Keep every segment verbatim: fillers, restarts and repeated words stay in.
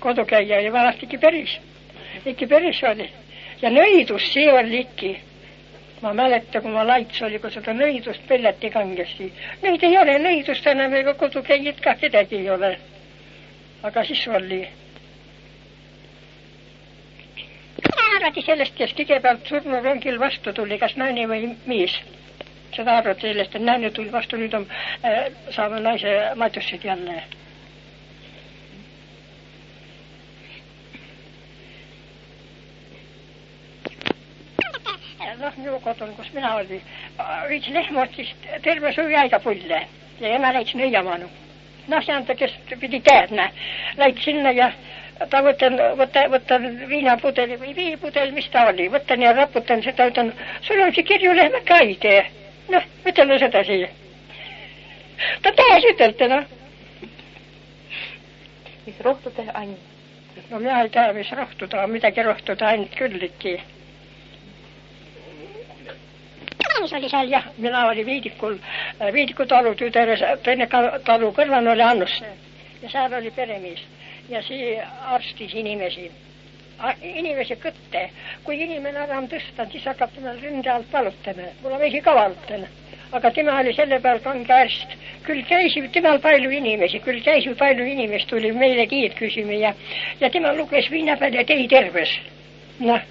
kodukäija oli vanasti ikka päris, ikka päris oli. Ja nõidus see oli ikka. Ma mäletan, kui ma laits oli, kui seda nõidust pelleti kangesti. Neid ei ole nõidust enam ega kodukäijad ka kedagi ei ole. Aga siis oli. Mina arvati sellest, kes kõigepealt surnud rongil vastu tuli, kas naine või mees. Seda arvati sellest, et naine tuli vastu, nüüd on, äh, saame naise matussid jälle. Noh, minu kodun, kus mina oli, viits lehmot siis terve suvi aega pulle ja ema läits nõiamanu. Noh, see anda, kes pidi teadma, läits sinna ja ta võtan, võta, võtan viinapudeli või viipudel, mis ta oli, võtan ja raputan seda, ütlen, sul on see kirju lehme ka ei tee. Noh, ütelda seda siia. Ta taas ütelda, noh. Mis rohtu ta ainult? No mina ei tea, mis rohtu ta on, midagi rohtu ta ainult küll ikki. Mis oli seal, jah, mina oli Viidikul, Viidiku talu tüderes, teine talu kõrval oli Annusse ja seal oli peremees ja see arstis inimesi, inimesi kõtte. Kui inimene ära on tõstanud, siis hakkab tema ründe alt valutama, mul on veidi ka valutama, aga tema oli selle peal kange arst. Küll käisib temal palju inimesi, küll käisib palju inimest, tuli meile kiid küsima ja, ja tema luges viina peal ja tei terves. Noh.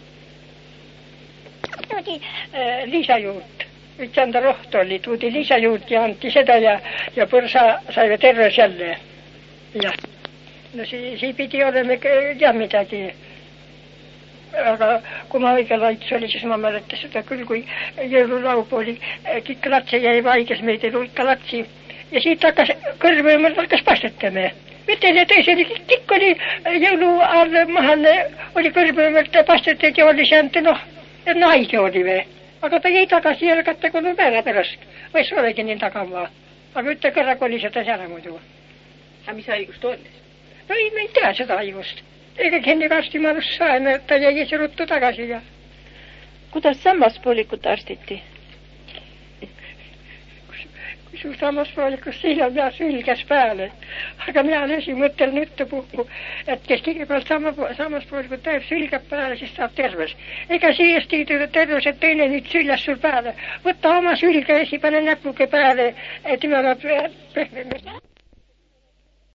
Tuudi äh, liisajuurt, üks anda roht oli, tuudi liisajuurt ja anti seda ja, ja põrsa sai terves jälle. Jah, no see, see pidi olema ja midagi. Aga kui ma õige laits oli, siis ma mäletan seda küll, kui jõululaup oli, kikkalatsi jäi vaiges meid elu ikkalatsi ja siit hakkas kõrvõimalt hakkas pastetama. Ütel ja teisel kikk oli jõulu all mahane, oli kõrvõimalt pastetud ja oli see ante, noh, et naige oli või. Aga ta jäi tagasi jälgata, kui on päeva pärast. Või see olegi nii tagamaa. Aga ütle kõrrak oli seda seal muidu. Aga mis haigust oli? No ei, me ei tea seda haigust. Ega kendi arstimanust saime, et ta jäi ise ruttu tagasi. Ja... Kuidas sammaspoolikut arstiti? Kui su sammaspoolikut siin on mina sülges peale. Aga mina lesi mõttel nütte puhku, et kes kõigepealt sammaspoolikut teeb sülgeb peale, siis saab terves. Ega siiesti terves, et teine nüüd süljas sul peale. Võtta oma sülge esi, pane näpuge peale, et tema peab pehmemist.